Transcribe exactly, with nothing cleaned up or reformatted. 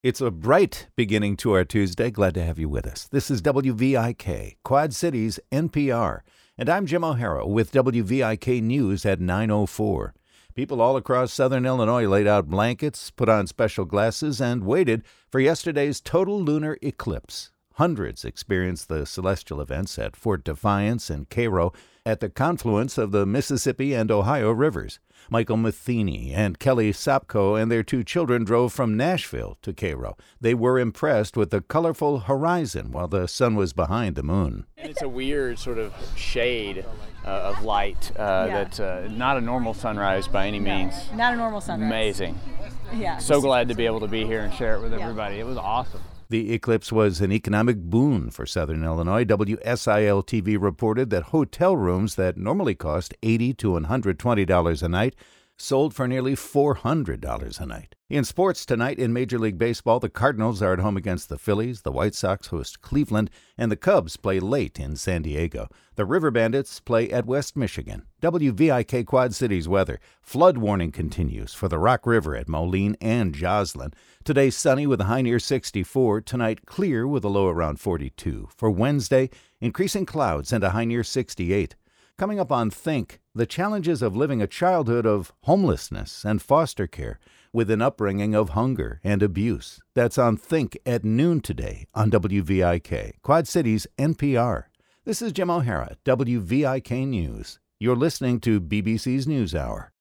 It's a bright beginning to our Tuesday. Glad to have you with us. This is W V I K, Quad Cities N P R, and I'm Jim O'Hara with W V I K News at nine oh four. People all across southern Illinois laid out blankets, put on special glasses, and waited for yesterday's total lunar eclipse. Hundreds experienced the celestial events at Fort Defiance and Cairo at the confluence of the Mississippi and Ohio rivers. Michael Matheny and Kelly Sapko and their two children drove from Nashville to Cairo. They were impressed with the colorful horizon while the sun was behind the moon. And it's a weird sort of shade uh, of light uh, Yeah. that's uh, not a normal sunrise by any means. No, not a normal sunrise. Amazing. Yeah. So glad to be able to be here and share it with Yeah. everybody. It was awesome. The eclipse was an economic boon for southern Illinois. W S I L T V reported that hotel rooms that normally cost eighty to one hundred twenty dollars a night sold for nearly four hundred dollars a night. In sports tonight in Major League Baseball, the Cardinals are at home against the Phillies, the White Sox host Cleveland, and the Cubs play late in San Diego. The River Bandits play at West Michigan. W V I K Quad Cities weather. Flood warning continues for the Rock River at Moline and Joslin. Today sunny with a high near sixty-four. Tonight clear with a low around forty-two. For Wednesday, increasing clouds and a high near sixty-eight. Coming up on Think, the challenges of living a childhood of homelessness and foster care with an upbringing of hunger and abuse. That's on Think at noon today on W V I K, Quad Cities N P R. This is Jim O'Hara, W V I K News. You're listening to B B C's NewsHour.